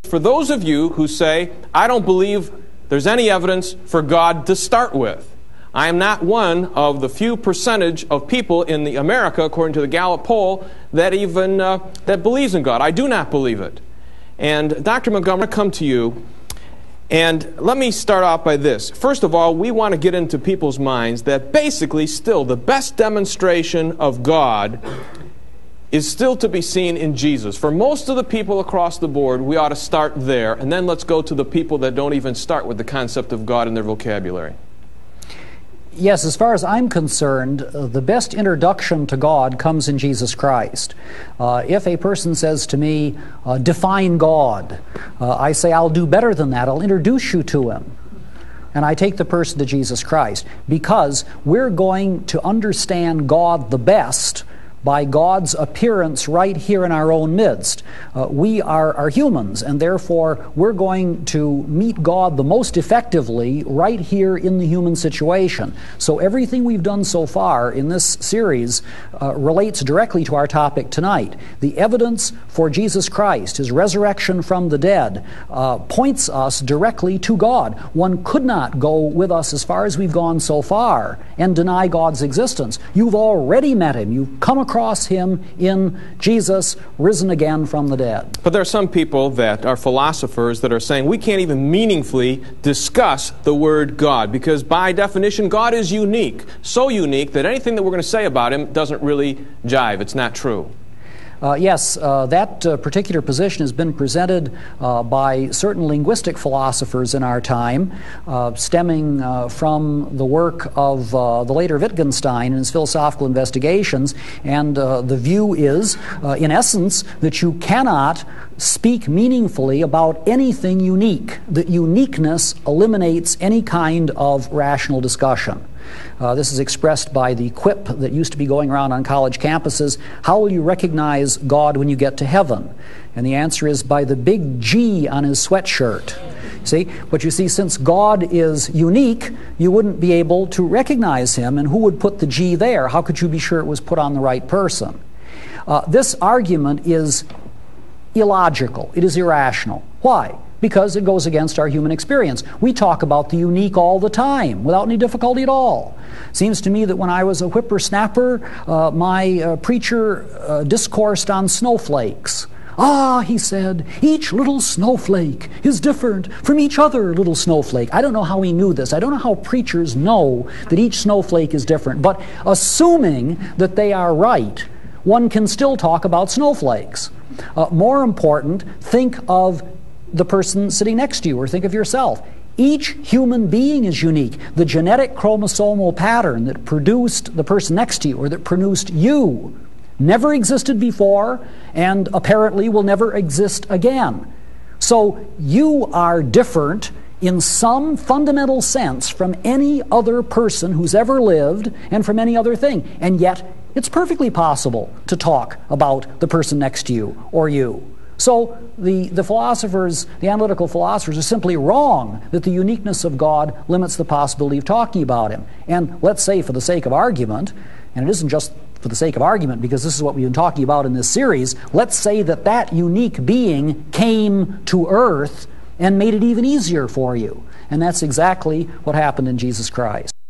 For those of you who say, I don't believe there's any evidence for God to start with, I am not one of the few percentage of people in America, according to the Gallup poll, that even that believes in God. I do not believe it. And Dr. Montgomery, I come to you, and let me start off by this. First of all, we want to get into people's minds that basically still the best demonstration of God is still to be seen in Jesus. For most of the people across the board, we ought to start there, and then let's go to the people that don't even start with the concept of God in their vocabulary. Yes, as far as I'm concerned, the best introduction to God comes in Jesus Christ. If a person says to me, define God, I say, I'll do better than that. I'll introduce you to Him. And I take the person to Jesus Christ, because we're going to understand God the best by God's appearance right here in our own midst. We are humans, and therefore we're going to meet God the most effectively right here in the human situation. So everything we've done so far in this series relates directly to our topic tonight. The evidence for Jesus Christ, His resurrection from the dead, points us directly to God. One could not go with us as far as we've gone so far and deny God's existence. You've already met Him. You've come across Him in Jesus, risen again from the dead. But there are some people that are philosophers that are saying we can't even meaningfully discuss the word God, because by definition God is unique, so unique that anything that we're going to say about Him doesn't really jive. It's not true. Yes, that particular position has been presented by certain linguistic philosophers in our time, stemming from the work of the later Wittgenstein in his philosophical investigations. And the view is, in essence, that you cannot speak meaningfully about anything unique. That uniqueness eliminates any kind of rational discussion. This is expressed by the quip that used to be going around on college campuses: how will you recognize God when you get to heaven? And the answer is by the big G on His sweatshirt. See? But you see, since God is unique, you wouldn't be able to recognize Him, and who would put the G there? How could you be sure it was put on the right person? This argument is illogical. It is irrational. Why? Because it goes against our human experience. We talk about the unique all the time, without any difficulty at all. Seems to me that when I was a whippersnapper, my preacher discoursed on snowflakes. Ah, he said, each little snowflake is different from each other little snowflake. I don't know how he knew this. I don't know how preachers know that each snowflake is different. But assuming that they are right, one can still talk about snowflakes. More important, think of the person sitting next to you, or think of yourself. Each human being is unique. The genetic chromosomal pattern that produced the person next to you, or that produced you, never existed before, and apparently will never exist again. So you are different in some fundamental sense from any other person who's ever lived, and from any other thing. And yet, it's perfectly possible to talk about the person next to you, or you. So the philosophers, the analytical philosophers, are simply wrong that the uniqueness of God limits the possibility of talking about Him. And let's say, for the sake of argument, and it isn't just for the sake of argument, because this is what we've been talking about in this series, let's say that that unique being came to earth and made it even easier for you. And that's exactly what happened in Jesus Christ.